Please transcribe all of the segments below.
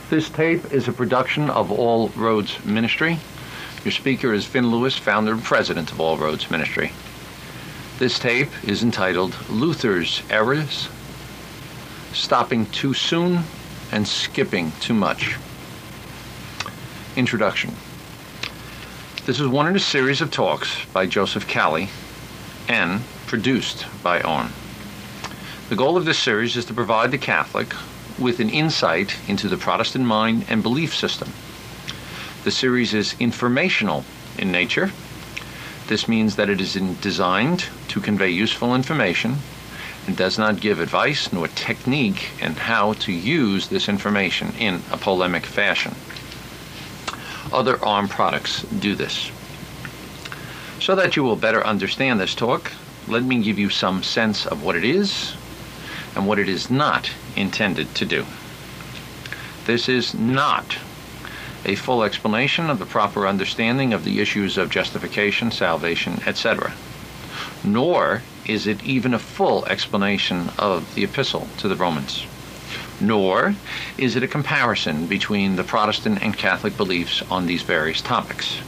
This tape is a production of All Roads Ministry. Your speaker is Finn Lewis, founder and president of All Roads Ministry. This tape is entitled Luther's Errors, Stopping Too Soon and Skipping Too Much. Introduction. This is one in a series of talks by Joseph Calley and produced by Arn. The goal of this series is to provide the Catholic with an insight into the Protestant mind and belief system. The series is informational in nature. This means that it is designed to convey useful information and does not give advice nor technique in how to use this information in a polemic fashion. Other ARM products do this. So that you will better understand this talk, let me give you some sense of what it is and what it is not intended to do. This is not a full explanation of the proper understanding of the issues of justification, salvation, etc. Nor is it even a full explanation of the Epistle to the Romans. Nor is it a comparison between the Protestant and Catholic beliefs on these various topics.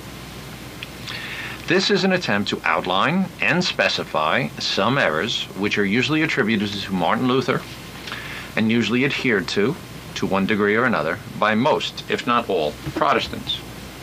This is an attempt to outline and specify some errors which are usually attributed to Martin Luther and usually adhered to one degree or another, by most, if not all, Protestants.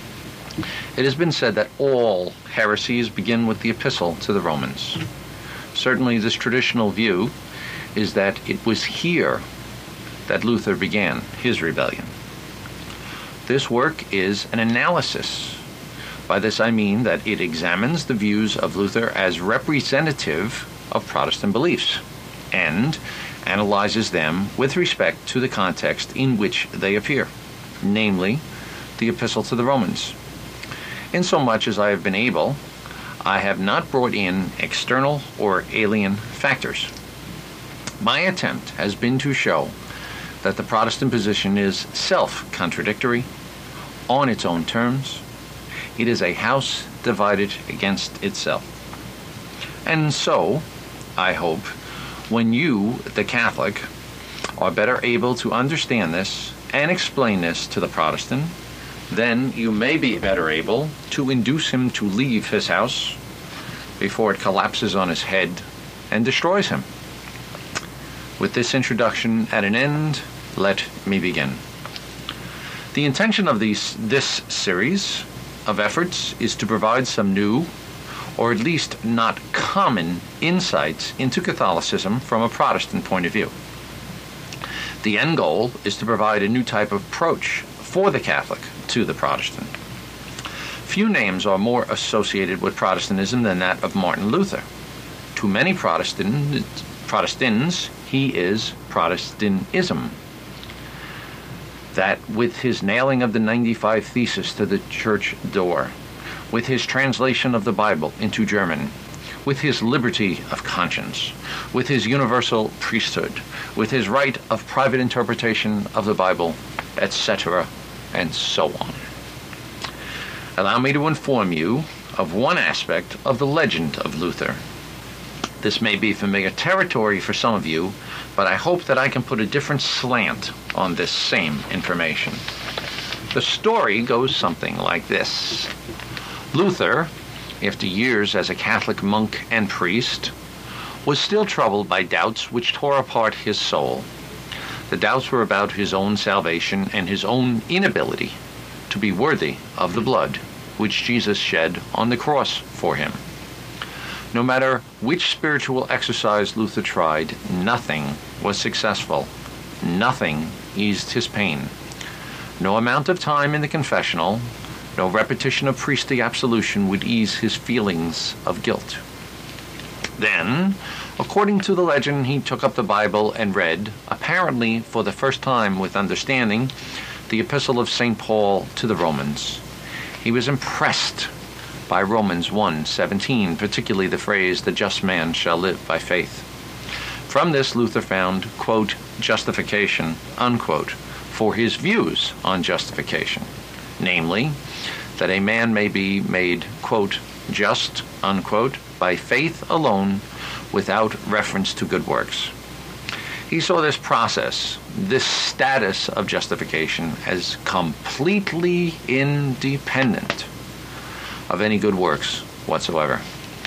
It has been said that all heresies begin with the Epistle to the Romans. Certainly this traditional view is that it was here that Luther began his rebellion. This work is an analysis. By this I mean that it examines the views of Luther as representative of Protestant beliefs and analyzes them with respect to the context in which they appear, namely the Epistle to the Romans. Insomuch as I have been able, I have not brought in external or alien factors. My attempt has been to show that the Protestant position is self-contradictory, on its own terms. It is a house divided against itself. And so, I hope, when you, the Catholic, are better able to understand this and explain this to the Protestant, then you may be better able to induce him to leave his house before it collapses on his head and destroys him. With this introduction at an end, let me begin. The intention of this series of efforts is to provide some new, or at least not common, insights into Catholicism from a Protestant point of view. The end goal is to provide a new type of approach for the Catholic to the Protestant. Few names are more associated with Protestantism than that of Martin Luther. To many Protestants, he is Protestantism. That with his nailing of the 95 Theses to the church door, with his translation of the Bible into German, with his liberty of conscience, with his universal priesthood, with his right of private interpretation of the Bible, etc., and so on. Allow me to inform you of one aspect of the legend of Luther. This may be familiar territory for some of you, but I hope that I can put a different slant on this same information. The story goes something like this. Luther, after years as a Catholic monk and priest, was still troubled by doubts which tore apart his soul. The doubts were about his own salvation and his own inability to be worthy of the blood which Jesus shed on the cross for him. No matter which spiritual exercise Luther tried, nothing was successful. Nothing eased his pain. No amount of time in the confessional, no repetition of priestly absolution would ease his feelings of guilt. Then, according to the legend, he took up the Bible and read, apparently for the first time with understanding, the Epistle of St. Paul to the Romans. He was impressed by Romans 1:17, particularly the phrase, "the just man shall live by faith." From this, Luther found, quote, justification, unquote, for his views on justification, namely, that a man may be made, quote, just, unquote, by faith alone, without reference to good works. He saw this process this status of justification as completely independent of any good works whatsoever.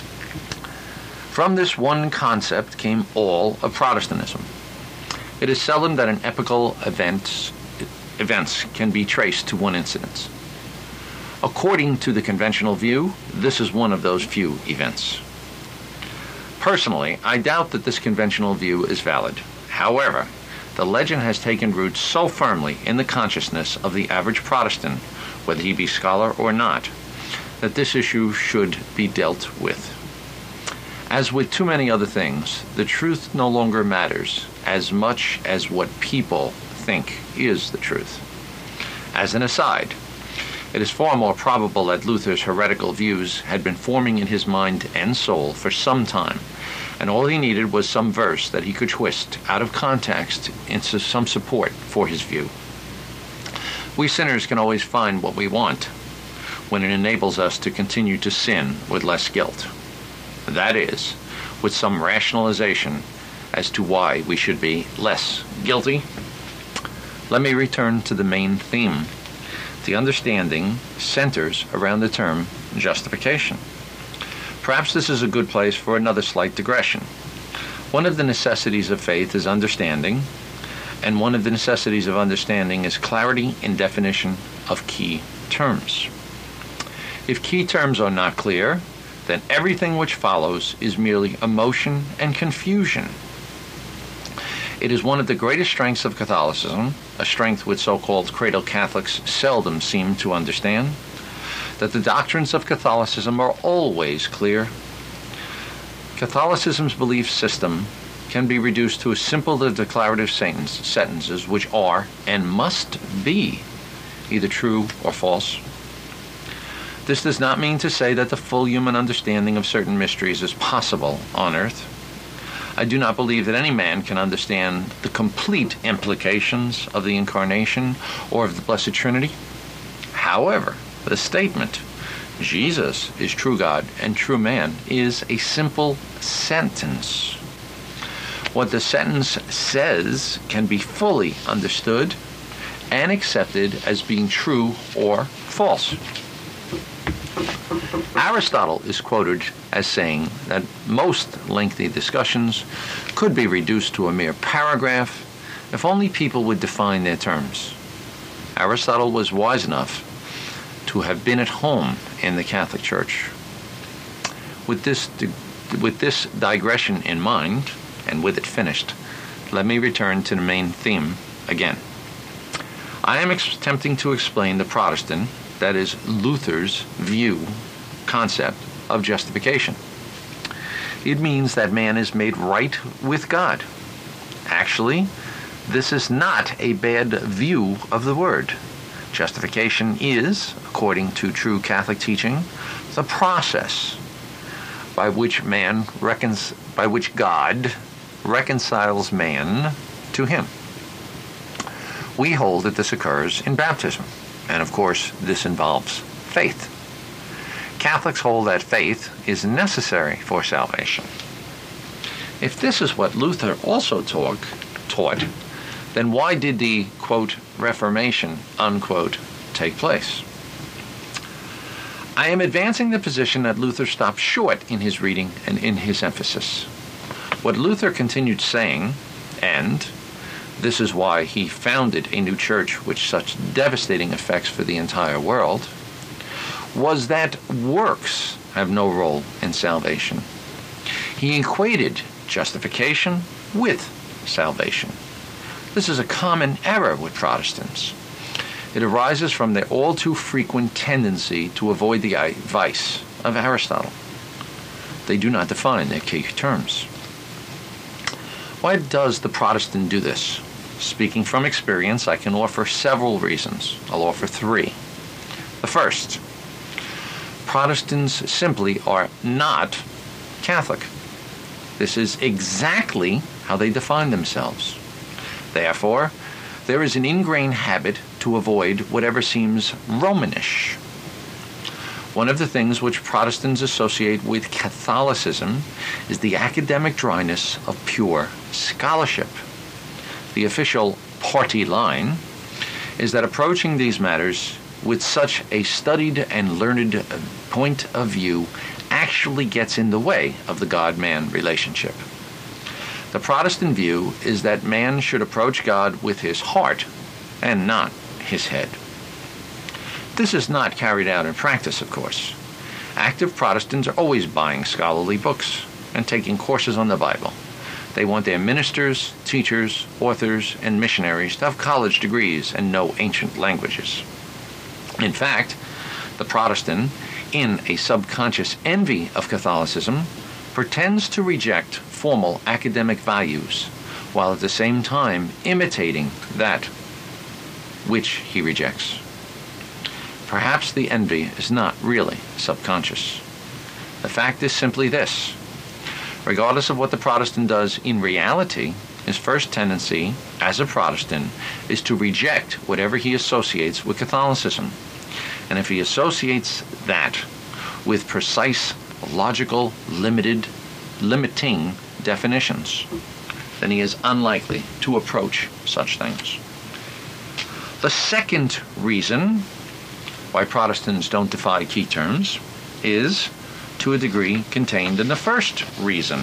From this one concept came all of Protestantism. It is seldom that an epochal events can be traced to one incident. According to the conventional view, this is one of those few events. Personally, I doubt that this conventional view is valid. However, the legend has taken root so firmly in the consciousness of the average Protestant, whether he be scholar or not, that this issue should be dealt with. As with too many other things, the truth no longer matters as much as what people think is the truth. As an aside, it is far more probable that Luther's heretical views had been forming in his mind and soul for some time, and all he needed was some verse that he could twist out of context into some support for his view. We sinners can always find what we want when it enables us to continue to sin with less guilt. That is, with some rationalization as to why we should be less guilty. Let me return to the main theme. The understanding centers around the term justification. Perhaps this is a good place for another slight digression. One of the necessities of faith is understanding, and one of the necessities of understanding is clarity in definition of key terms. If key terms are not clear, then everything which follows is merely emotion and confusion. It is one of the greatest strengths of Catholicism, a strength which so-called cradle Catholics seldom seem to understand, that the doctrines of Catholicism are always clear. Catholicism's belief system can be reduced to a simple declarative sentences which are and must be either true or false. This does not mean to say that the full human understanding of certain mysteries is possible on earth. I do not believe that any man can understand the complete implications of the Incarnation or of the Blessed Trinity. However, the statement, Jesus is true God and true man, is a simple sentence. What the sentence says can be fully understood and accepted as being true or false. Aristotle is quoted as saying that most lengthy discussions could be reduced to a mere paragraph if only people would define their terms. Aristotle was wise enough to have been at home in the Catholic Church. With this digression in mind, and with it finished, let me return to the main theme again. I am attempting to explain the Protestant, that is Luther's concept of justification. It means that man is made right with God. Actually, this is not a bad view of the word. Justification is, according to true Catholic teaching, the process by which God reconciles man to him. We hold that this occurs in baptism, and of course this involves faith. Catholics hold that faith is necessary for salvation. If this is what Luther also taught, then why did the, quote, Reformation, unquote, take place? I am advancing the position that Luther stopped short in his reading and in his emphasis. What Luther continued saying, and this is why he founded a new church with such devastating effects for the entire world, was that works have no role in salvation. He equated justification with salvation. This is a common error with Protestants. It arises from their all too frequent tendency to avoid the vice of Aristotle. They do not define their key terms. Why does the Protestant do this? Speaking from experience, I can offer several reasons. I'll offer three. The first, Protestants simply are not Catholic. This is exactly how they define themselves. Therefore, there is an ingrained habit to avoid whatever seems Romanish. One of the things which Protestants associate with Catholicism is the academic dryness of pure scholarship. The official party line is that approaching these matters with such a studied and learned point of view actually gets in the way of the God-man relationship. The Protestant view is that man should approach God with his heart and not his head. This is not carried out in practice, of course. Active Protestants are always buying scholarly books and taking courses on the Bible. They want their ministers, teachers, authors, and missionaries to have college degrees and know ancient languages. In fact, the Protestant, in a subconscious envy of Catholicism, pretends to reject formal academic values, while at the same time imitating that which he rejects. Perhaps the envy is not really subconscious. The fact is simply this: regardless of what the Protestant does in reality, his first tendency as a Protestant is to reject whatever he associates with Catholicism. And if he associates that with precise, logical, limiting definitions, then he is unlikely to approach such things. The second reason why Protestants don't defy key terms is, to a degree, contained in the first reason.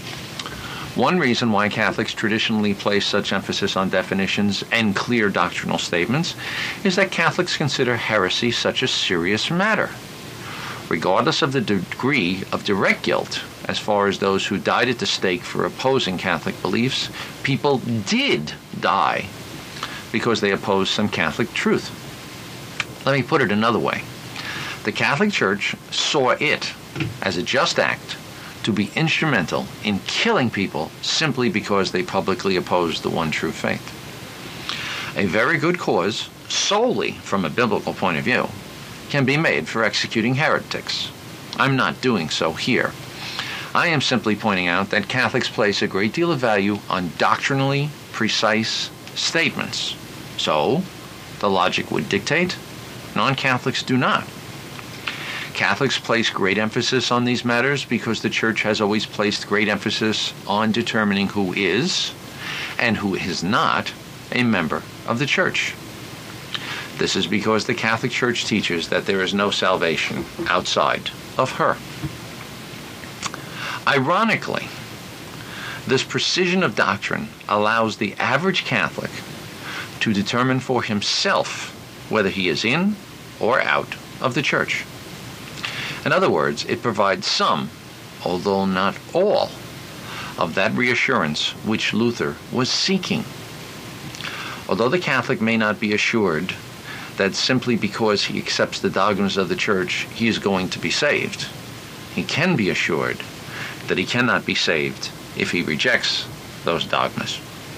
One reason why Catholics traditionally place such emphasis on definitions and clear doctrinal statements is that Catholics consider heresy such a serious matter. Regardless of the degree of direct guilt, as far as those who died at the stake for opposing Catholic beliefs, people did die because they opposed some Catholic truth. Let me put it another way. The Catholic Church saw it as a just act to be instrumental in killing people simply because they publicly opposed the one true faith. A very good cause, solely from a biblical point of view, can be made for executing heretics. I'm not doing so here. I am simply pointing out that Catholics place a great deal of value on doctrinally precise statements. So, the logic would dictate, non-Catholics do not. Catholics place great emphasis on these matters because the Church has always placed great emphasis on determining who is and who is not a member of the Church. This is because the Catholic Church teaches that there is no salvation outside of her. Ironically, this precision of doctrine allows the average Catholic to determine for himself whether he is in or out of the Church. In other words, it provides some, although not all, of that reassurance which Luther was seeking. Although the Catholic may not be assured that simply because he accepts the dogmas of the Church he is going to be saved, he can be assured that he cannot be saved if he rejects those dogmas.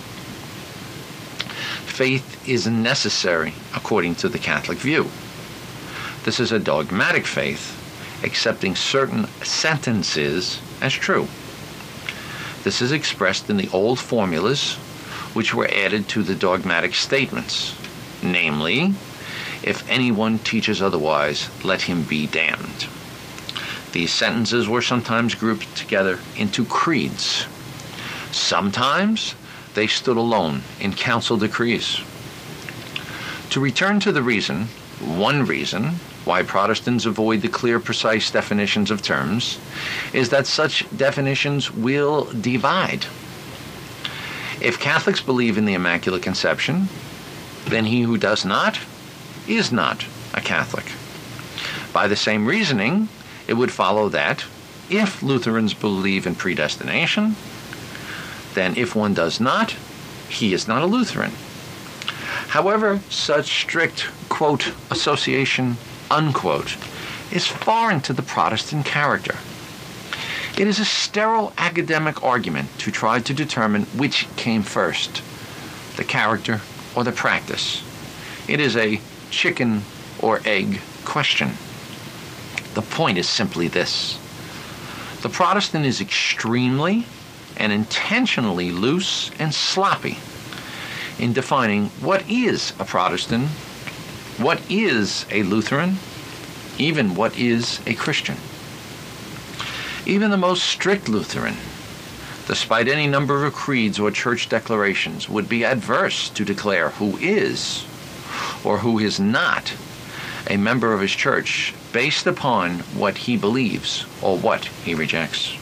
Faith is necessary according to the Catholic view. This is a dogmatic faith, accepting certain sentences as true. This is expressed in the old formulas which were added to the dogmatic statements, namely, if anyone teaches otherwise, let him be damned. These sentences were sometimes grouped together into creeds. Sometimes they stood alone in council decrees. To return to the reason, one reason why Protestants avoid the clear, precise definitions of terms is that such definitions will divide. If Catholics believe in the Immaculate Conception, then he who does not is not a Catholic. By the same reasoning, it would follow that if Lutherans believe in predestination, then if one does not, he is not a Lutheran. However, such strict, quote, association, unquote, is foreign to the Protestant character. It is a sterile academic argument to try to determine which came first, the character or the practice. It is a chicken or egg question. The point is simply this: the Protestant is extremely and intentionally loose and sloppy in defining what is a Protestant, what is a Lutheran, even what is a Christian. Even the most strict Lutheran, despite any number of creeds or church declarations, would be adverse to declare who is or who is not a member of his church based upon what he believes or what he rejects.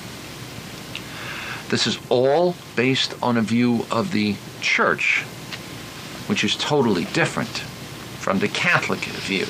This is all based on a view of the church, which is totally different from the Catholic view.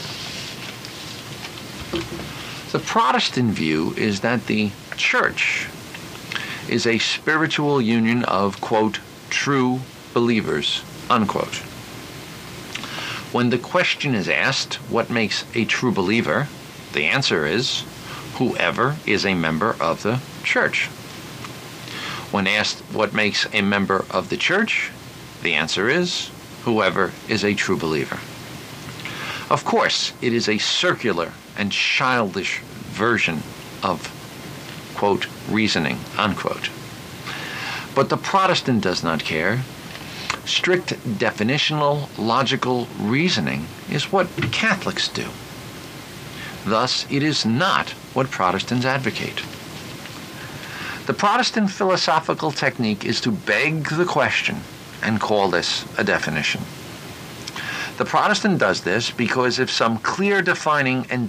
The Protestant view is that the church is a spiritual union of, quote, true believers, unquote. When the question is asked, what makes a true believer? The answer is, whoever is a member of the church. When asked what makes a member of the church, the answer is, whoever is a true believer. Of course, it is a circular and childish version of, quote, reasoning, unquote. But the Protestant does not care. Strict definitional, logical reasoning is what Catholics do. Thus, it is not what Protestants advocate. The Protestant philosophical technique is to beg the question and call this a definition. The Protestant does this because if some clear defining and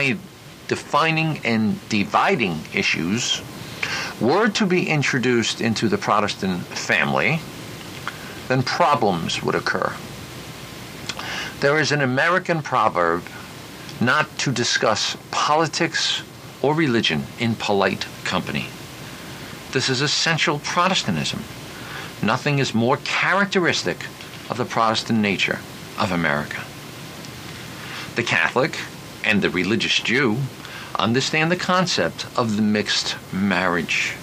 dividing issues were to be introduced into the Protestant family, then problems would occur. There is an American proverb not to discuss politics or religion in polite company. This is essential Protestantism. Nothing is more characteristic of the Protestant nature of America. The Catholic and the religious Jew understand the concept of the mixed marriage,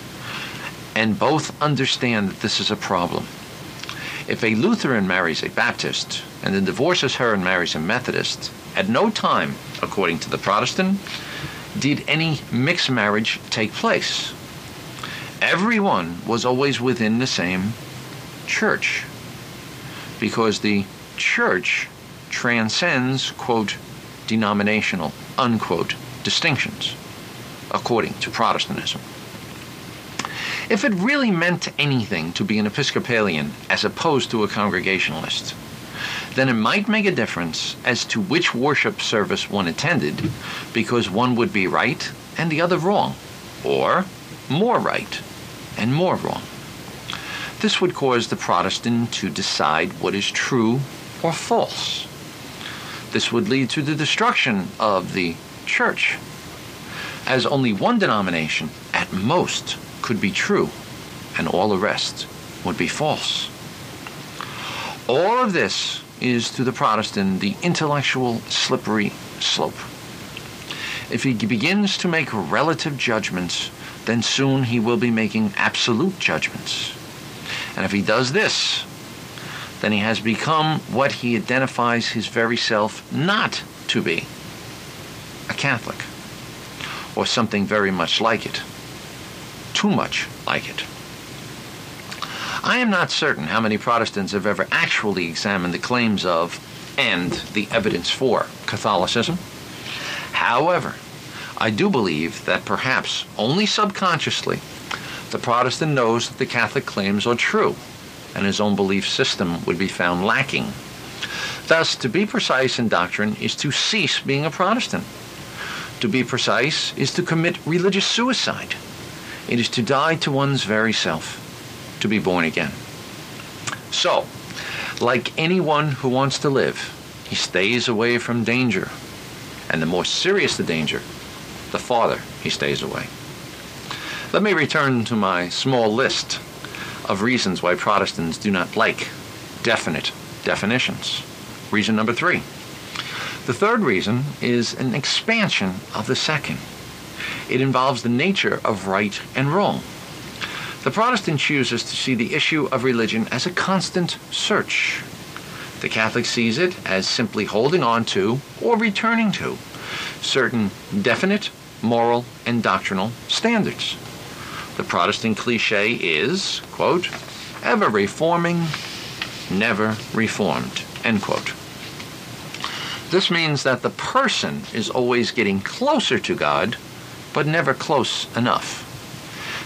and both understand that this is a problem. If a Lutheran marries a Baptist and then divorces her and marries a Methodist, at no time, according to the Protestant, did any mixed marriage take place. Everyone was always within the same church, because the church transcends, quote, denominational, unquote, distinctions, according to Protestantism. If it really meant anything to be an Episcopalian as opposed to a Congregationalist, then it might make a difference as to which worship service one attended, because one would be right and the other wrong, or more right and more wrong. This would cause the Protestant to decide what is true or false. This would lead to the destruction of the church, as only one denomination, at most, could be true, and all the rest would be false. All of this is to the Protestant the intellectual slippery slope. If he begins to make relative judgments, then soon he will be making absolute judgments. And if he does this, then he has become what he identifies his very self not to be, a Catholic, or something very much like it, too much like it. I am not certain how many Protestants have ever actually examined the claims of and the evidence for Catholicism. However, I do believe that perhaps only subconsciously the Protestant knows that the Catholic claims are true, and his own belief system would be found lacking. Thus, to be precise in doctrine is to cease being a Protestant. To be precise is to commit religious suicide. It is to die to one's very self, to be born again. So, like anyone who wants to live, he stays away from danger. And the more serious the danger, the farther he stays away. Let me return to my small list of reasons why Protestants do not like definite definitions. Reason number 3. The third reason is an expansion of the second. It involves the nature of right and wrong. The Protestant chooses to see the issue of religion as a constant search. The Catholic sees it as simply holding on to or returning to certain definite moral and doctrinal standards. The Protestant cliché is, quote, ever reforming, never reformed, end quote. This means that the person is always getting closer to God, but never close enough.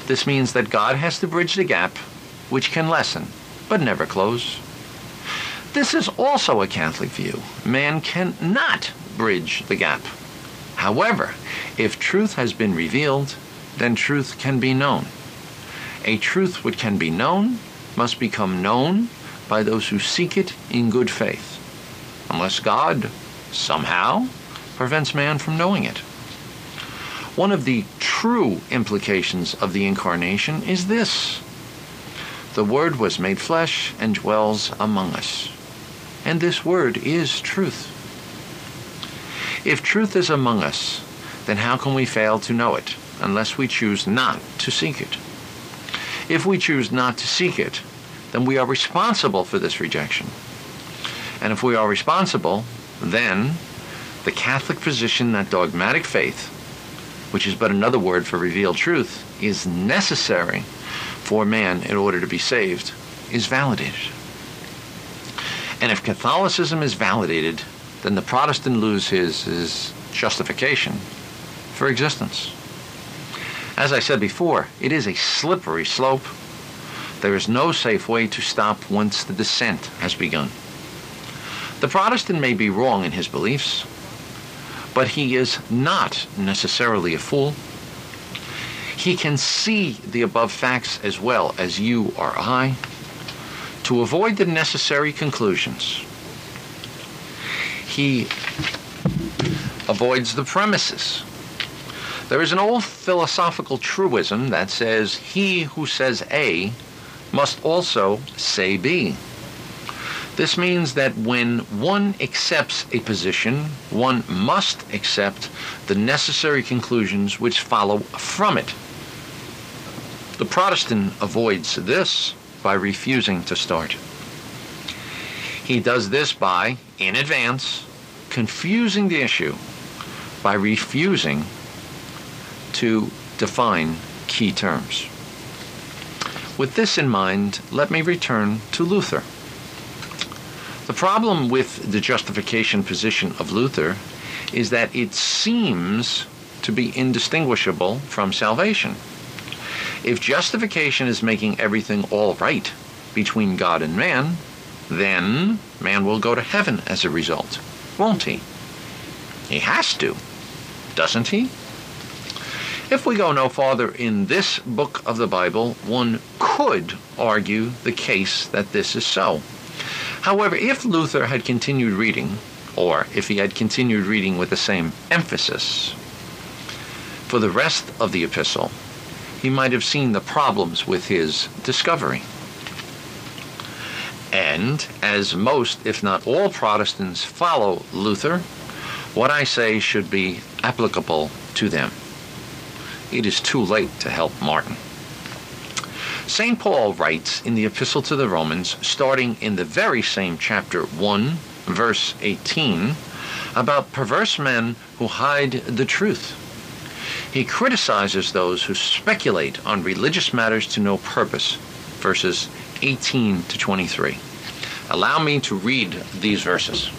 This means that God has to bridge the gap, which can lessen, but never close. This is also a Catholic view. Man cannot bridge the gap. However, if truth has been revealed, then truth can be known. A truth which can be known must become known by those who seek it in good faith, unless God somehow prevents man from knowing it. One of the true implications of the Incarnation is this: the Word was made flesh and dwells among us. And this Word is truth. If truth is among us, then how can we fail to know it unless we choose not to seek it? If we choose not to seek it, then we are responsible for this rejection. And if we are responsible, then the Catholic position that dogmatic faith, which is but another word for revealed truth, is necessary for man in order to be saved, is validated. And if Catholicism is validated, then the Protestant loses his justification for existence. As I said before, it is a slippery slope. There is no safe way to stop once the descent has begun. The Protestant may be wrong in his beliefs, but he is not necessarily a fool. He can see the above facts as well as you or I to avoid the necessary conclusions. He avoids the premises. There is an old philosophical truism that says, he who says A must also say B. This means that when one accepts a position, one must accept the necessary conclusions which follow from it. The Protestant avoids this by refusing to start. He does this by, in advance, confusing the issue by refusing to define key terms. With this in mind, let me return to Luther. The problem with the justification position of Luther is that it seems to be indistinguishable from salvation. If justification is making everything all right between God and man, then man will go to heaven as a result, won't he? He has to, doesn't he? If we go no farther in this book of the Bible, one could argue the case that this is so. However, if Luther had continued reading, or if he had continued reading with the same emphasis for the rest of the epistle, he might have seen the problems with his discovery. And as most, if not all, Protestants follow Luther, what I say should be applicable to them. It is too late to help Martin. St. Paul writes in the Epistle to the Romans, starting in the very same chapter 1, verse 18, about perverse men who hide the truth. He criticizes those who speculate on religious matters to no purpose, verses 18 to 23. Allow me to read these verses.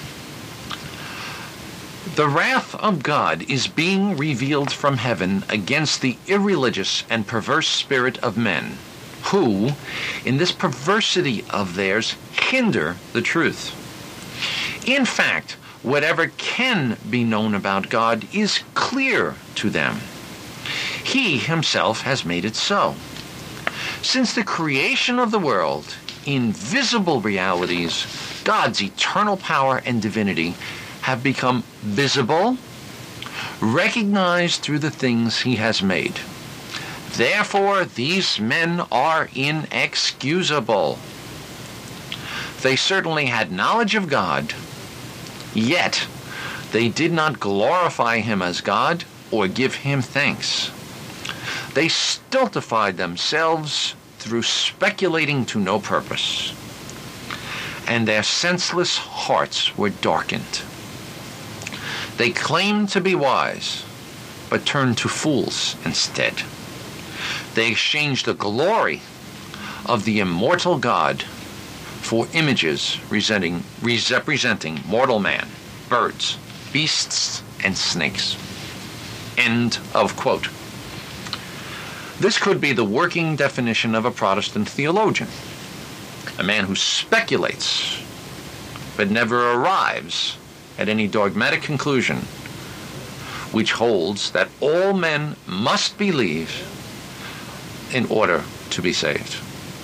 The wrath of God is being revealed from heaven against the irreligious and perverse spirit of men, who, in this perversity of theirs, hinder the truth. In fact, whatever can be known about God is clear to them. He himself has made it so. Since the creation of the world, invisible realities, God's eternal power and divinity, have become visible, recognized through the things he has made. Therefore, these men are inexcusable. They certainly had knowledge of God, yet they did not glorify him as God or give him thanks. They stultified themselves through speculating to no purpose, and their senseless hearts were darkened. They claimed to be wise, but turned to fools instead. They exchanged the glory of the immortal God for images representing mortal man, birds, beasts, and snakes. End of quote. This could be the working definition of a Protestant theologian, a man who speculates but never arrives at any dogmatic conclusion, which holds that all men must believe in order to be saved.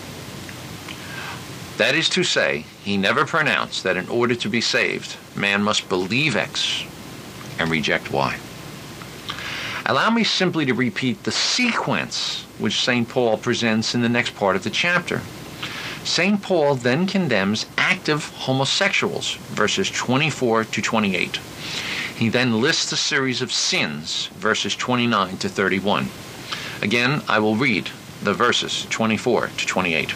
That is to say, he never pronounced that in order to be saved, man must believe X and reject Y. Allow me simply to repeat the sequence which St. Paul presents in the next part of the chapter. St. Paul then condemns active homosexuals, verses 24 to 28. He then lists a series of sins, verses 29 to 31. Again, I will read the verses 24 to 28.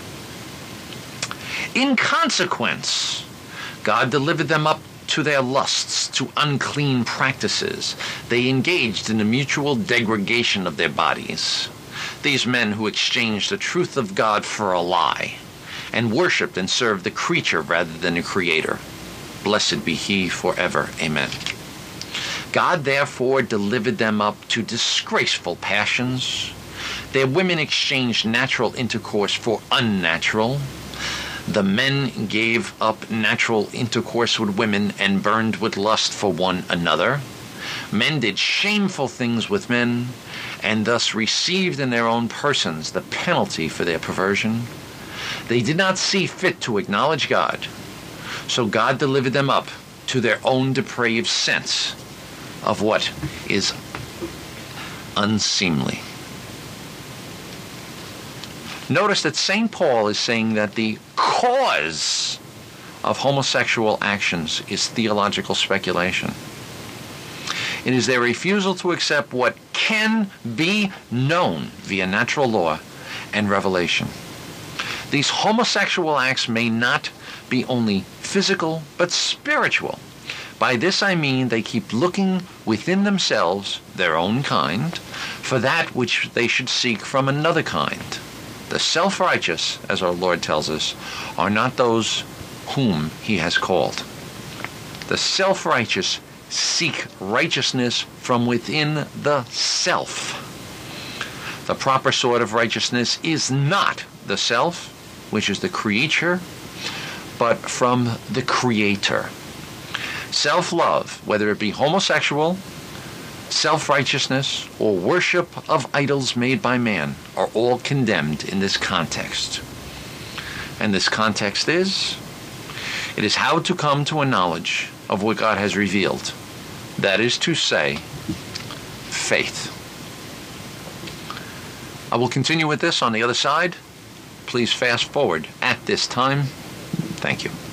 In consequence, God delivered them up to their lusts, to unclean practices. They engaged in the mutual degradation of their bodies. These men who exchanged the truth of God for a lie, and worshipped and served the creature rather than the Creator. Blessed be He forever. Amen. God therefore delivered them up to disgraceful passions. Their women exchanged natural intercourse for unnatural. The men gave up natural intercourse with women and burned with lust for one another. Men did shameful things with men, and thus received in their own persons the penalty for their perversion. They did not see fit to acknowledge God, so God delivered them up to their own depraved sense of what is unseemly. Notice that St. Paul is saying that the cause of homosexual actions is theological speculation. It is their refusal to accept what can be known via natural law and revelation. These homosexual acts may not be only physical, but spiritual. By this I mean they keep looking within themselves, their own kind, for that which they should seek from another kind. The self-righteous, as our Lord tells us, are not those whom He has called. The self-righteous seek righteousness from within the self. The proper sort of righteousness is not the self, which is the creature, but from the Creator. Self-love, whether it be homosexual, self-righteousness, or worship of idols made by man, are all condemned in this context. And this context is, it is how to come to a knowledge of what God has revealed. That is to say, faith. I will continue with this on the other side. Please fast forward at this time. Thank you.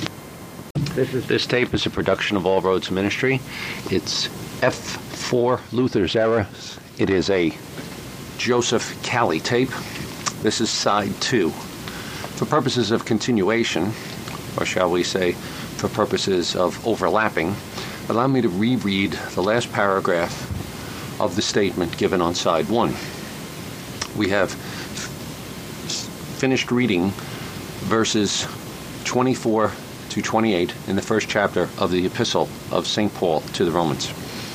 This tape is a production of All Roads Ministry. It's F4 Luther's Errors. It is a Joseph Calley tape. This is side 2. For purposes of continuation, or shall we say, for purposes of overlapping, allow me to reread the last paragraph of the statement given on side 1. We have finished reading verses 24 to 28 in the first chapter of the epistle of St. Paul to the Romans.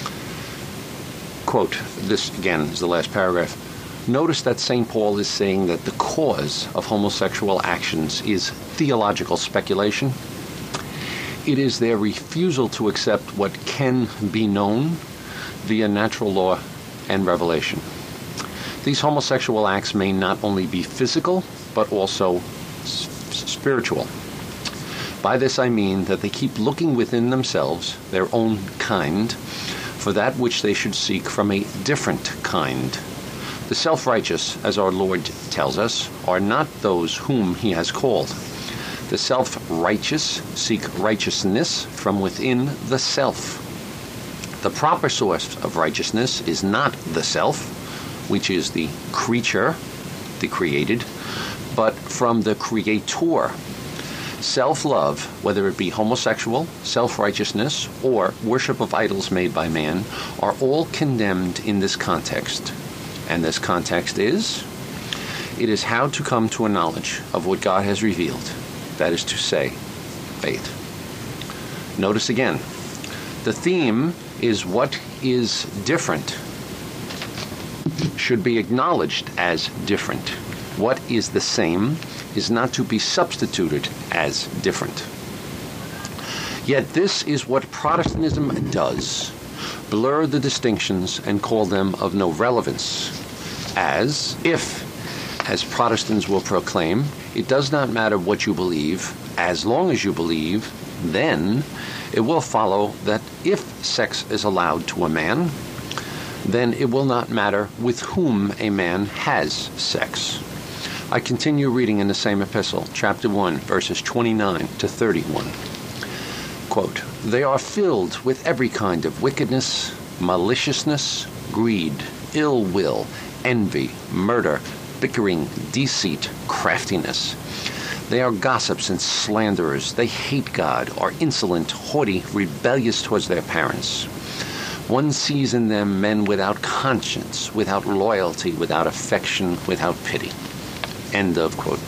Quote, this again is the last paragraph. Notice that St. Paul is saying that the cause of homosexual actions is theological speculation. It is their refusal to accept what can be known via natural law and revelation. These homosexual acts may not only be physical, but also spiritual. By this I mean that they keep looking within themselves, their own kind, for that which they should seek from a different kind. The self-righteous, as our Lord tells us, are not those whom He has called. The self-righteous seek righteousness from within the self. The proper source of righteousness is not the self, which is the creature, the created, but from the Creator. Self-love, whether it be homosexual, self-righteousness, or worship of idols made by man, are all condemned in this context. And this context is, it is how to come to a knowledge of what God has revealed. That is to say, faith. Notice again, the theme is what is different. should be acknowledged as different. What is the same is not to be substituted as different. Yet this is what Protestantism does: blur the distinctions and call them of no relevance, as if, as Protestants will proclaim, it does not matter what you believe, as long as you believe, then it will follow that if sex is allowed to a man, then it will not matter with whom a man has sex. I continue reading in the same epistle, chapter 1, verses 29 to 31. Quote, "They are filled with every kind of wickedness, maliciousness, greed, ill will, envy, murder, bickering, deceit, craftiness. They are gossips and slanderers. They hate God, are insolent, haughty, rebellious towards their parents. One sees in them men without conscience, without loyalty, without affection, without pity." End of quote.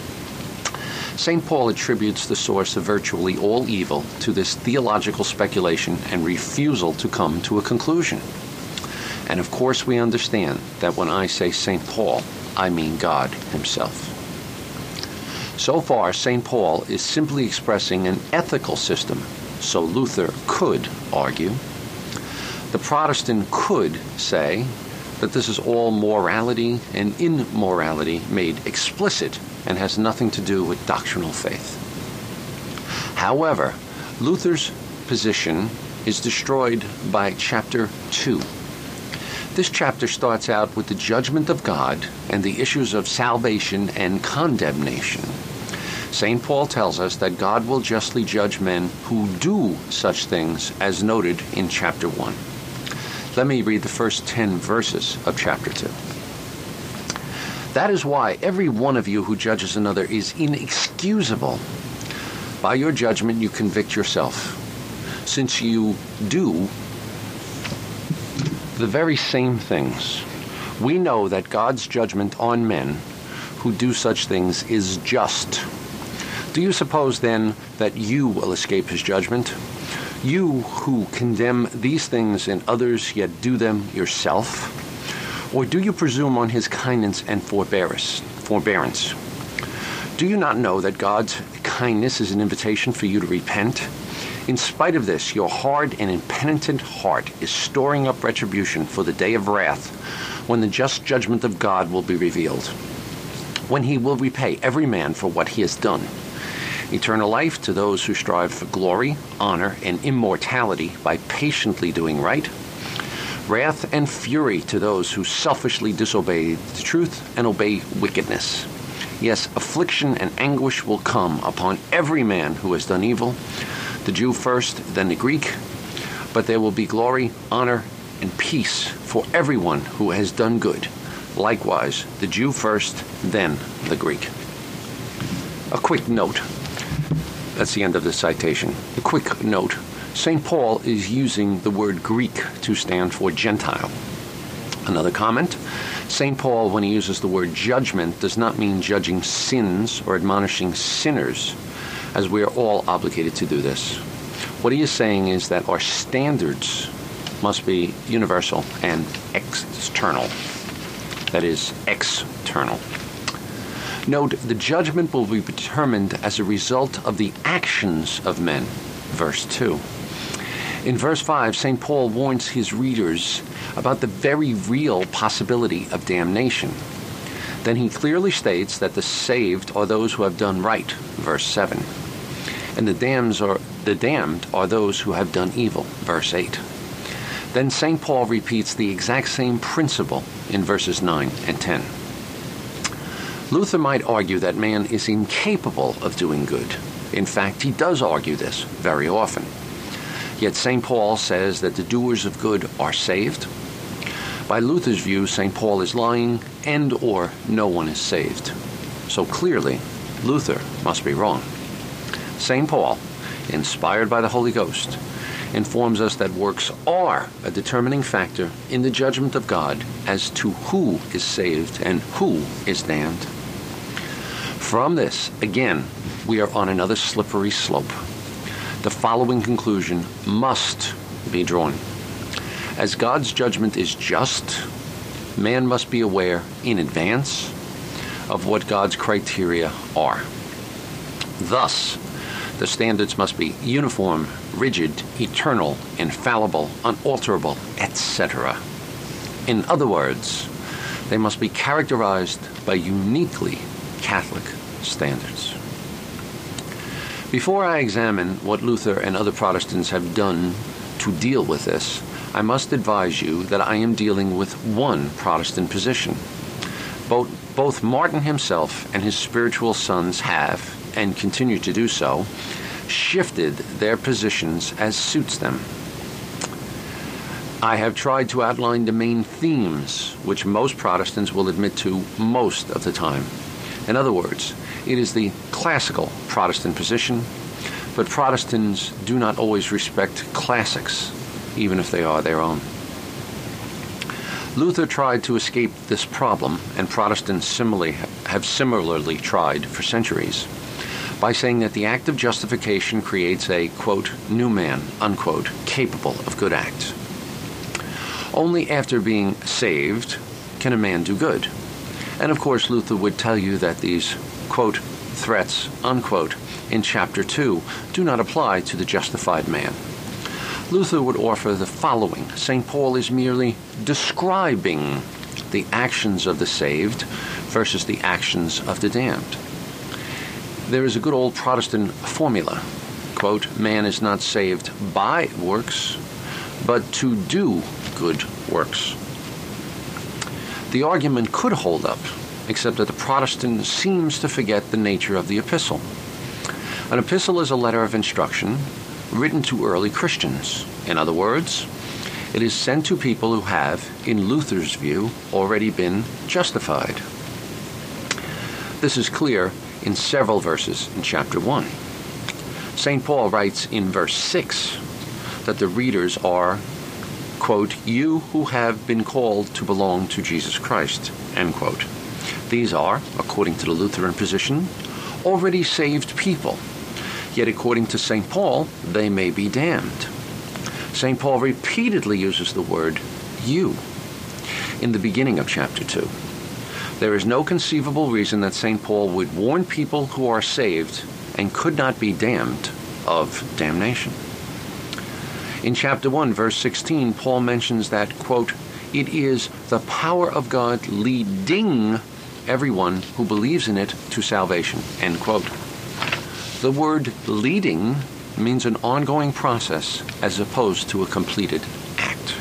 St. Paul attributes the source of virtually all evil to this theological speculation and refusal to come to a conclusion. And of course we understand that when I say St. Paul, I mean God himself. So far, St. Paul is simply expressing an ethical system, so Luther could argue. The Protestant could say that this is all morality and immorality made explicit and has nothing to do with doctrinal faith. However, Luther's position is destroyed by chapter 2. This chapter starts out with the judgment of God and the issues of salvation and condemnation. St. Paul tells us that God will justly judge men who do such things as noted in chapter 1. Let me read the first 10 verses of chapter 2. "That is why every one of you who judges another is inexcusable. By your judgment you convict yourself, since you do the very same things. We know that God's judgment on men who do such things is just. Do you suppose then that you will escape his judgment? You who condemn these things in others, yet do them yourself? Or do you presume on his kindness and forbearance? Do you not know that God's kindness is an invitation for you to repent? In spite of this, your hard and impenitent heart is storing up retribution for the day of wrath, when the just judgment of God will be revealed, when he will repay every man for what he has done. Eternal life to those who strive for glory, honor, and immortality by patiently doing right. Wrath and fury to those who selfishly disobey the truth and obey wickedness. Yes, affliction and anguish will come upon every man who has done evil, the Jew first, then the Greek, but there will be glory, honor, and peace for everyone who has done good. Likewise, the Jew first, then the Greek." A quick note. That's the end of the citation. A quick note. St. Paul is using the word Greek to stand for Gentile. Another comment. St. Paul, when he uses the word judgment, does not mean judging sins or admonishing sinners, as we are all obligated to do this. What he is saying is that our standards must be universal and external. That is, external. Note, the judgment will be determined as a result of the actions of men. Verse 2. In verse 5, St. Paul warns his readers about the very real possibility of damnation. Then he clearly states that the saved are those who have done right. Verse 7. And the damned are those who have done evil. Verse 8. Then St. Paul repeats the exact same principle in verses 9 and 10. Luther might argue that man is incapable of doing good. In fact, he does argue this very often. Yet St. Paul says that the doers of good are saved. By Luther's view, St. Paul is lying and/or no one is saved. So clearly, Luther must be wrong. St. Paul, inspired by the Holy Ghost, informs us that works are a determining factor in the judgment of God as to who is saved and who is damned. From this, again, we are on another slippery slope. The following conclusion must be drawn. As God's judgment is just, man must be aware in advance of what God's criteria are. Thus, the standards must be uniform, rigid, eternal, infallible, unalterable, etc. In other words, they must be characterized by uniquely Catholic standards. Before I examine what Luther and other Protestants have done to deal with this, I must advise you that I am dealing with one Protestant position. Both Martin himself and his spiritual sons have, and continue to do so, shifted their positions as suits them. I have tried to outline the main themes which most Protestants will admit to most of the time. In other words, it is the classical Protestant position, but Protestants do not always respect classics, even if they are their own. Luther tried to escape this problem, and Protestants have similarly tried for centuries, by saying that the act of justification creates a, quote, new man, unquote, capable of good acts. Only after being saved can a man do good. And of course, Luther would tell you that these, quote, threats, unquote, in chapter 2 do not apply to the justified man. Luther would offer the following. St. Paul is merely describing the actions of the saved versus the actions of the damned. There is a good old Protestant formula, quote, man is not saved by works, but to do good works. The argument could hold up, except that the Protestant seems to forget the nature of the epistle. An epistle is a letter of instruction written to early Christians. In other words, it is sent to people who have, in Luther's view, already been justified. This is clear in several verses in chapter 1. St. Paul writes in verse 6 that the readers are, quote, you who have been called to belong to Jesus Christ, end quote. These are, according to the Lutheran position, already saved people. Yet according to St. Paul, they may be damned. St. Paul repeatedly uses the word you in the beginning of chapter 2. There is no conceivable reason that St. Paul would warn people who are saved and could not be damned of damnation. In chapter 1, verse 16, Paul mentions that, quote, it is the power of God leading everyone who believes in it to salvation, end quote. The word leading means an ongoing process as opposed to a completed act.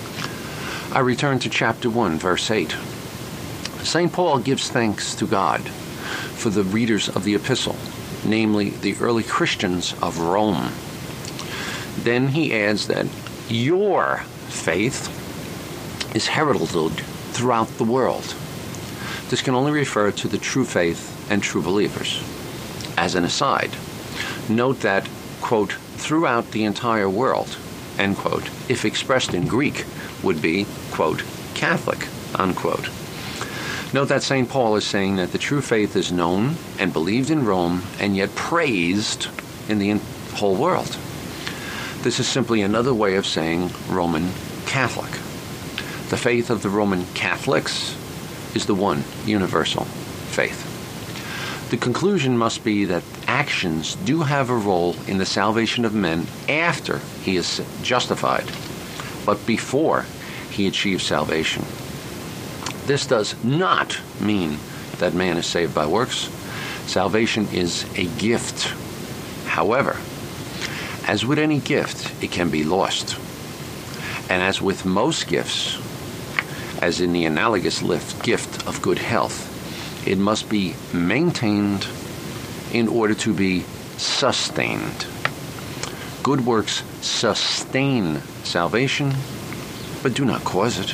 I return to chapter 1, verse 8. St. Paul gives thanks to God for the readers of the epistle, namely the early Christians of Rome. Then he adds that your faith is heralded throughout the world. This can only refer to the true faith and true believers. As an aside, note that, quote, throughout the entire world, end quote, if expressed in Greek, would be, quote, Catholic, unquote. Note that St. Paul is saying that the true faith is known and believed in Rome and yet praised in the whole world. This is simply another way of saying Roman Catholic. The faith of the Roman Catholics is the one universal faith. The conclusion must be that actions do have a role in the salvation of men after he is justified, but before he achieves salvation. This does not mean that man is saved by works. Salvation is a gift. However, as with any gift, it can be lost. And as with most gifts, as in the analogous gift of good health, it must be maintained in order to be sustained. Good works sustain salvation, but do not cause it.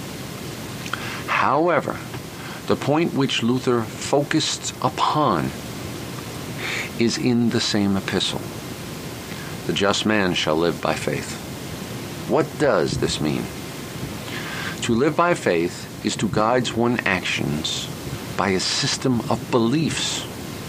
However, the point which Luther focused upon is in the same epistle. The just man shall live by faith. What does this mean? To live by faith is to guide one's actions by a system of beliefs.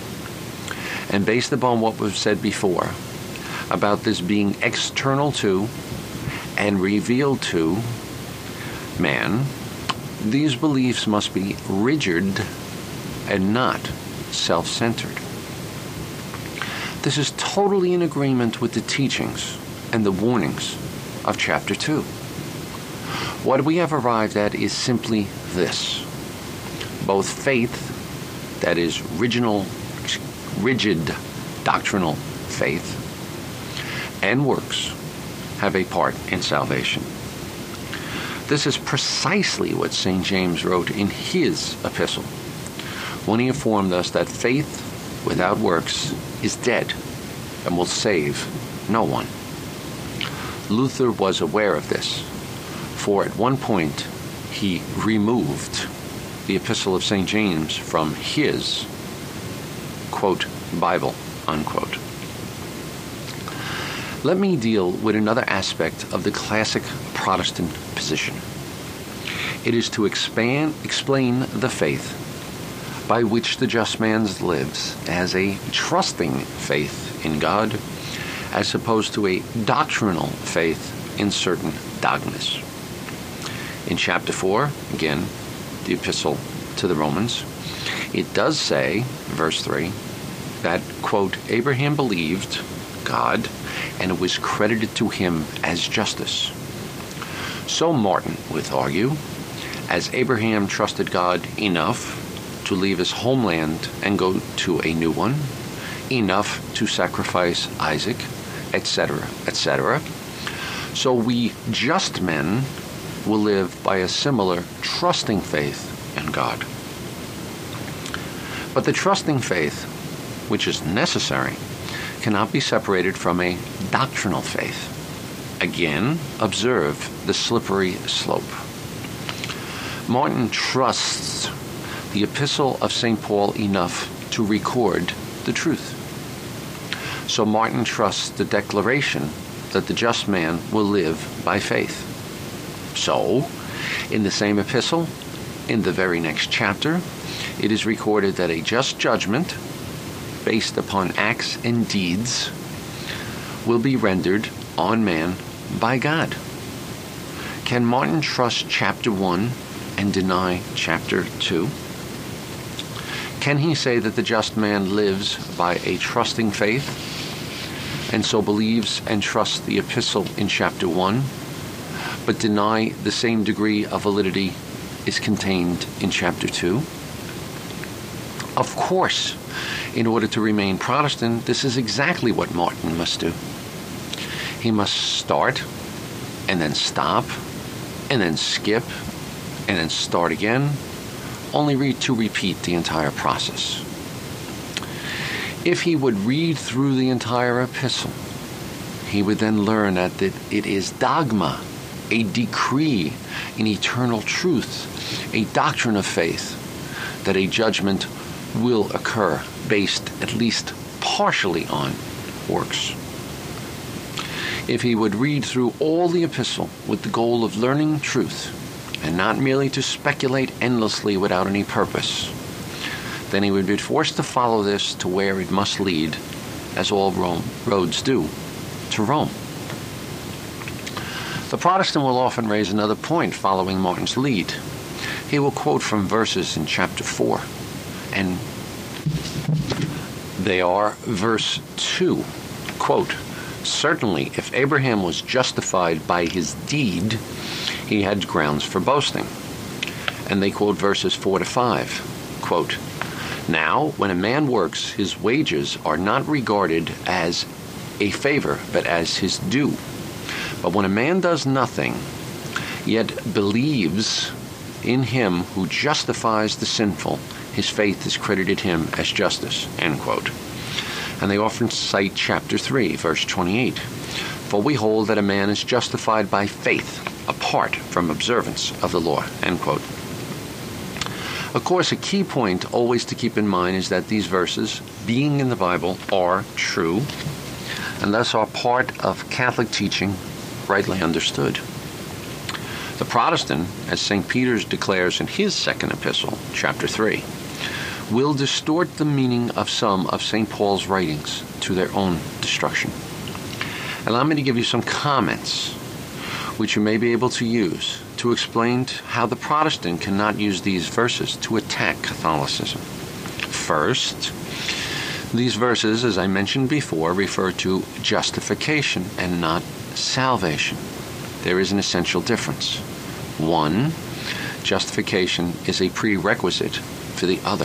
And based upon what was said before about this being external to and revealed to man, these beliefs must be rigid and not self-centered. This is totally in agreement with the teachings and the warnings of chapter 2. What we have arrived at is simply this. Both faith, that is rigid doctrinal faith, and works have a part in salvation. This is precisely what St. James wrote in his epistle, when he informed us that faith without works is dead and will save no one. Luther was aware of this, for at one point he removed the epistle of St. James from his, quote, Bible, unquote. Let me deal with another aspect of the classic Protestant position. It is to explain the faith by which the just man lives as a trusting faith in God, as opposed to a doctrinal faith in certain dogmas. In chapter 4, again, the epistle to the Romans, it does say, verse 3, that, quote, Abraham believed God, and it was credited to him as justice. So Martin would argue, as Abraham trusted God enough to leave his homeland and go to a new one, enough to sacrifice Isaac, etc., etc., so we just men will live by a similar trusting faith in God. But the trusting faith, which is necessary, cannot be separated from a doctrinal faith. Again, observe the slippery slope. Martin trusts the epistle of St. Paul enough to record the truth. So Martin trusts the declaration that the just man will live by faith. So, in the same epistle, in the very next chapter, it is recorded that a just judgment, based upon acts and deeds, will be rendered on man by God. Can Martin trust chapter 1 and deny chapter 2? Can he say that the just man lives by a trusting faith, and so believes and trusts the epistle in chapter 1, but deny the same degree of validity is contained in chapter 2? Of course, in order to remain Protestant, this is exactly what Martin must do. He must start, and then stop, and then skip, and then start again, only to repeat the entire process. If he would read through the entire epistle, he would then learn that it is dogma, a decree, an eternal truth, a doctrine of faith, that a judgment will occur based at least partially on works. If he would read through all the epistle with the goal of learning truth, and not merely to speculate endlessly without any purpose, then he would be forced to follow this to where it must lead, as all roads do, to Rome. The Protestant will often raise another point following Martin's lead. He will quote from verses in chapter 4, and they are verse 2, quote, Certainly, if Abraham was justified by his deed, he had grounds for boasting. And they quote verses 4 to 5, quote, Now, when a man works, his wages are not regarded as a favor, but as his due. But when a man does nothing, yet believes in him who justifies the sinful, his faith is credited him as justice, end quote. And they often cite chapter 3, verse 28. For we hold that a man is justified by faith, apart from observance of the law, end quote. Of course, a key point always to keep in mind is that these verses, being in the Bible, are true, and thus are part of Catholic teaching rightly understood. The Protestant, as St. Peter declares in his second epistle, chapter 3, will distort the meaning of some of St. Paul's writings to their own destruction. Allow me to give you some comments which you may be able to use to explain how the Protestant cannot use these verses to attack Catholicism. First, these verses, as I mentioned before, refer to justification and not salvation. There is an essential difference. One, justification is a prerequisite for the other.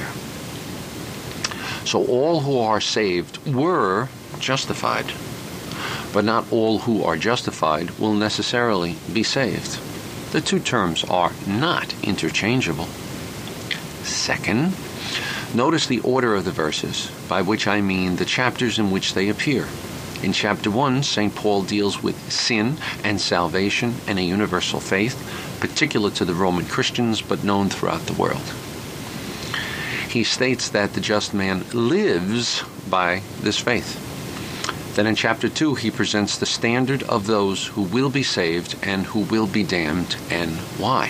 So all who are saved were justified, but not all who are justified will necessarily be saved. The two terms are not interchangeable. Second, notice the order of the verses, by which I mean the chapters in which they appear. In chapter 1, St. Paul deals with sin and salvation and a universal faith, particular to the Roman Christians, but known throughout the world. He states that the just man lives by this faith. Then in chapter 2, he presents the standard of those who will be saved and who will be damned, and why.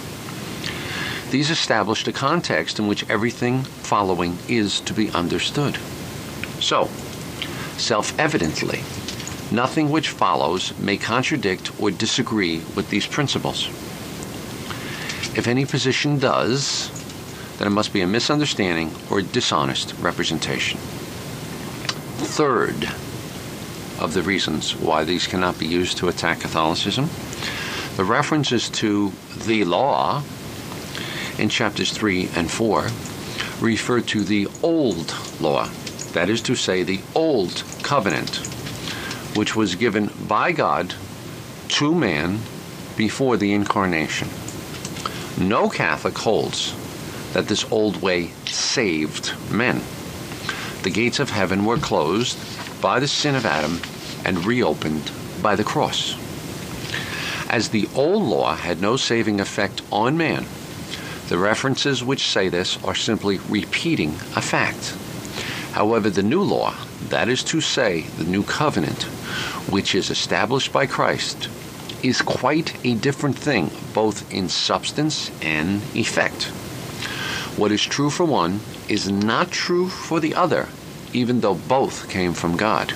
These established a context in which everything following is to be understood. So, self-evidently, nothing which follows may contradict or disagree with these principles. If any position does, then it must be a misunderstanding or dishonest representation. Third of the reasons why these cannot be used to attack Catholicism, the references to the law in chapters 3 and 4 refer to the old law, that is to say, the old covenant, which was given by God to man before the incarnation. No Catholic holds that this old way saved men. The gates of heaven were closed by the sin of Adam and reopened by the cross. As the old law had no saving effect on man, the references which say this are simply repeating a fact. However, the new law, that is to say, the new covenant, which is established by Christ, is quite a different thing, both in substance and effect. What is true for one is not true for the other, even though both came from God.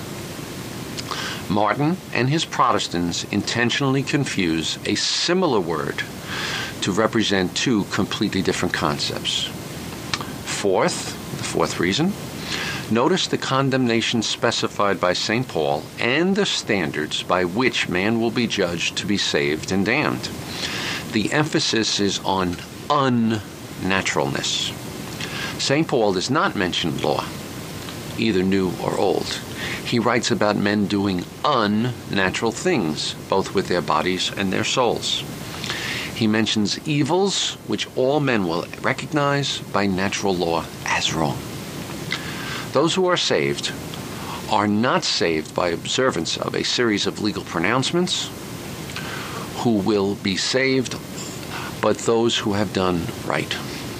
Martin and his Protestants intentionally confuse a similar word to represent two completely different concepts. The fourth reason, notice the condemnation specified by St. Paul and the standards by which man will be judged to be saved and damned. The emphasis is on unnaturalness. St. Paul does not mention law, either new or old. He writes about men doing unnatural things, both with their bodies and their souls. He mentions evils which all men will recognize by natural law as wrong. Those who are saved are not saved by observance of a series of legal pronouncements, who will be saved, but those who have done right.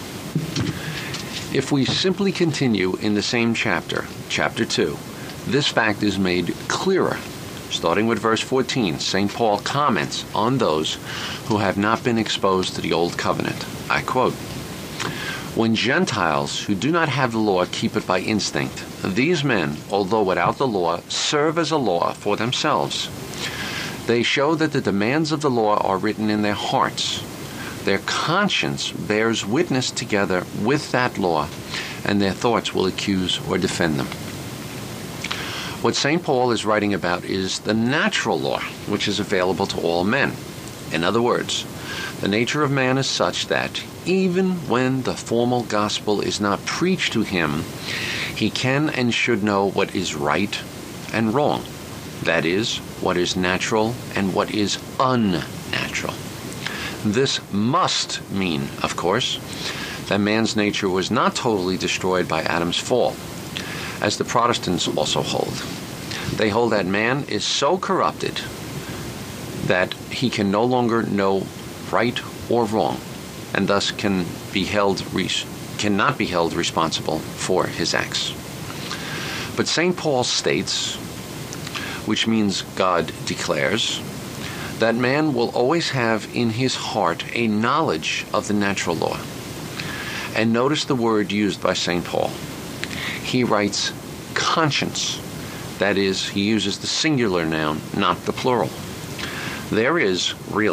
If we simply continue in the same chapter 2, this fact is made clearer. Starting with verse 14, St. Paul comments on those who have not been exposed to the old covenant. I quote, "When Gentiles who do not have the law keep it by instinct, these men, although without the law, serve as a law for themselves. They show that the demands of the law are written in their hearts. Their conscience bears witness together with that law, and their thoughts will accuse or defend them." What St. Paul is writing about is the natural law, which is available to all men. In other words, the nature of man is such that even when the formal gospel is not preached to him, he can and should know what is right and wrong. That is, what is natural and what is unnatural. This must mean, of course, that man's nature was not totally destroyed by Adam's fall, as the Protestants also hold. They hold that man is so corrupted that he can no longer know right or wrong, and thus cannot be held responsible for his acts. But St. Paul states, which means God declares, that man will always have in his heart a knowledge of the natural law. And notice the word used by St. Paul. He writes conscience. That is, he uses the singular noun, not the plural. There is, really,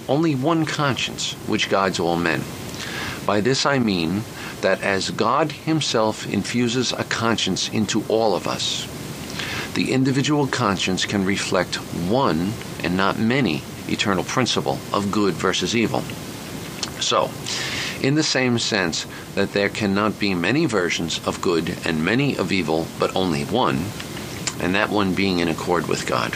only one conscience which guides all men. By this I mean that as God himself infuses a conscience into all of us, the individual conscience can reflect one and not many eternal principle of good versus evil. So, in the same sense that there cannot be many versions of good and many of evil, but only one, and that one being in accord with God.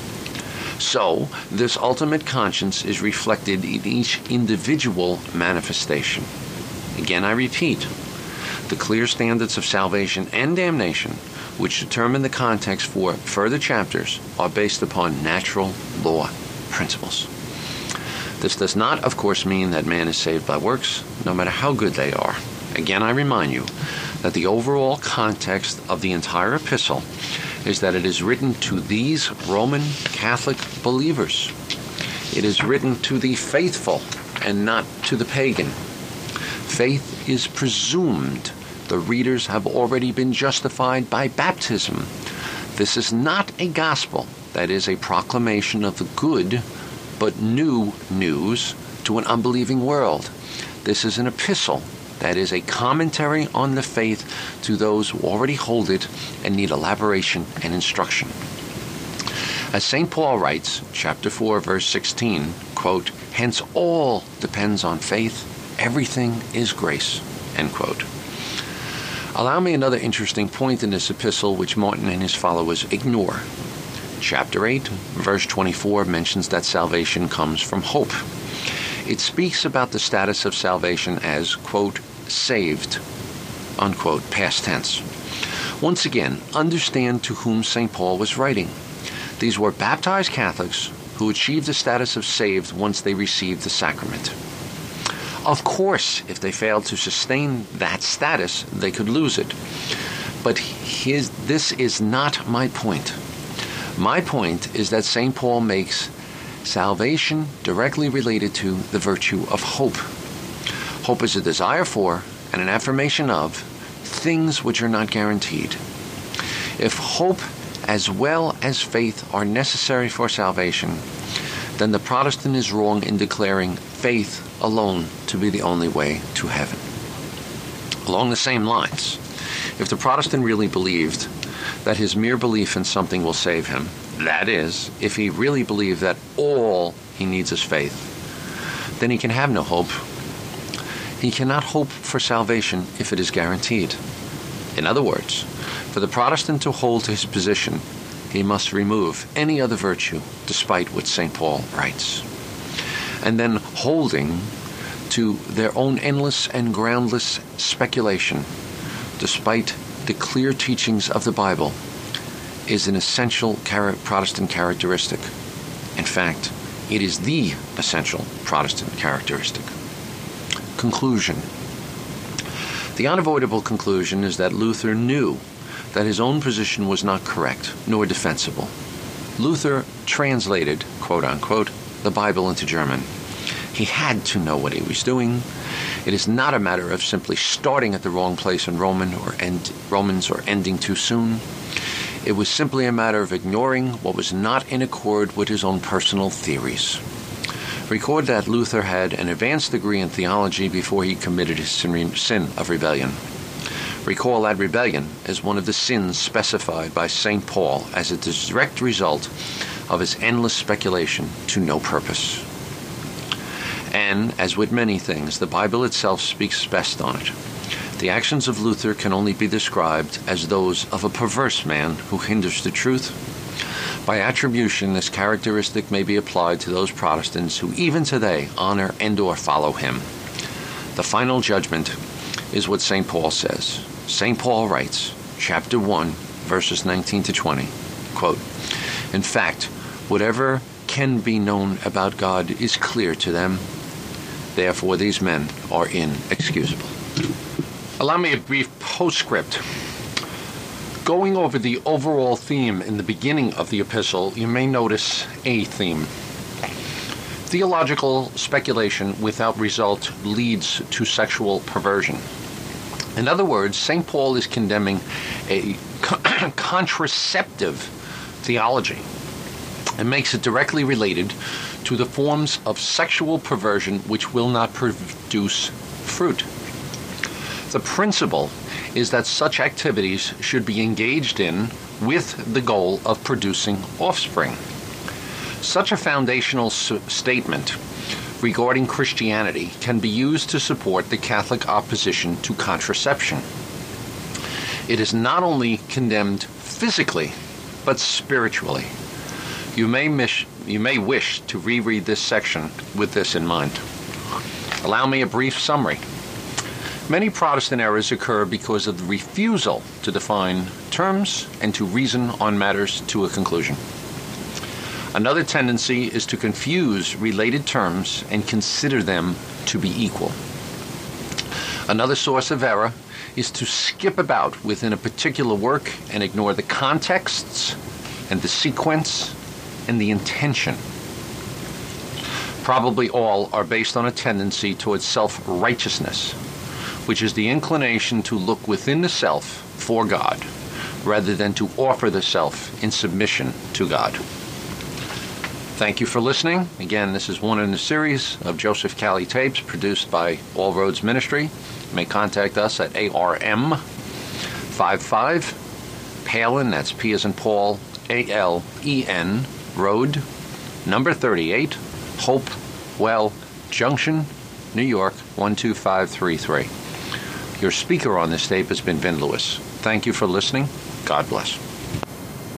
So, this ultimate conscience is reflected in each individual manifestation. Again, I repeat, the clear standards of salvation and damnation, which determine the context for further chapters, are based upon natural law principles. This does not, of course, mean that man is saved by works, no matter how good they are. Again, I remind you that the overall context of the entire epistle is that it is written to these Roman Catholic believers. It is written to the faithful and not to the pagan. Faith is presumed. The readers have already been justified by baptism. This is not a gospel, that is a proclamation of the good but new news to an unbelieving world. This is an epistle, that is a commentary on the faith to those who already hold it and need elaboration and instruction. As St. Paul writes, chapter 4, verse 16, quote, "Hence all depends on faith, everything is grace," end quote. Allow me another interesting point in this epistle which Martin and his followers ignore. Chapter 8, verse 24 mentions that salvation comes from hope. It speaks about the status of salvation as, quote, saved, unquote, past tense. Once again, understand to whom St. Paul was writing. These were baptized Catholics who achieved the status of saved once they received the sacrament. Of course, if they failed to sustain that status, they could lose it. But this is not my point. My point is that St. Paul makes salvation directly related to the virtue of hope. Hope is a desire for and an affirmation of things which are not guaranteed. If hope as well as faith are necessary for salvation, then the Protestant is wrong in declaring faith alone to be the only way to heaven. Along the same lines, if the Protestant really believed that his mere belief in something will save him, that is, if he really believed that all he needs is faith, then he can have no hope. He cannot hope for salvation if it is guaranteed. In other words, for the Protestant to hold to his position, he must remove any other virtue, despite what St. Paul writes. And then holding to their own endless and groundless speculation, despite the clear teachings of the Bible, is an essential Protestant characteristic. In fact, it is the essential Protestant characteristic. Conclusion. The unavoidable conclusion is that Luther knew that his own position was not correct, nor defensible. Luther translated, quote unquote, the Bible into German. He had to know what he was doing. It is not a matter of simply starting at the wrong place in Romans or ending too soon. It was simply a matter of ignoring what was not in accord with his own personal theories. Record that Luther had an advanced degree in theology before he committed his sin of rebellion. Recall that rebellion is one of the sins specified by St. Paul as a direct result of his endless speculation to no purpose. And, as with many things, the Bible itself speaks best on it. The actions of Luther can only be described as those of a perverse man who hinders the truth. By attribution, this characteristic may be applied to those Protestants who even today honor and/or follow him. The final judgment is what St. Paul says. St. Paul writes, chapter 1, verses 19 to 20, quote, "In fact, whatever can be known about God is clear to them. Therefore, these men are inexcusable." Allow me a brief postscript. Going over the overall theme in the beginning of the epistle, you may notice a theme. Theological speculation without result leads to sexual perversion. In other words, St. Paul is condemning a contraceptive theology. and makes it directly related to the forms of sexual perversion which will not produce fruit. The principle is that such activities should be engaged in with the goal of producing offspring. Such a foundational statement regarding Christianity can be used to support the Catholic opposition to contraception. It is not only condemned physically, but spiritually. You may wish to reread this section with this in mind. Allow me a brief summary. Many Protestant errors occur because of the refusal to define terms and to reason on matters to a conclusion. Another tendency is to confuse related terms and consider them to be equal. Another source of error is to skip about within a particular work and ignore the contexts and the sequence and the intention. Probably all are based on a tendency towards self-righteousness, which is the inclination to look within the self for God, rather than to offer the self in submission to God. Thank you for listening. Again, this is one in a series of Joseph Calley tapes produced by All Roads Ministry. You may contact us at ARM55 Palen, that's P as in Paul, ALEN, Road, number 38, Hopewell Junction, New York, 12533. Your speaker on this tape has been Vin Lewis. Thank you for listening. God bless.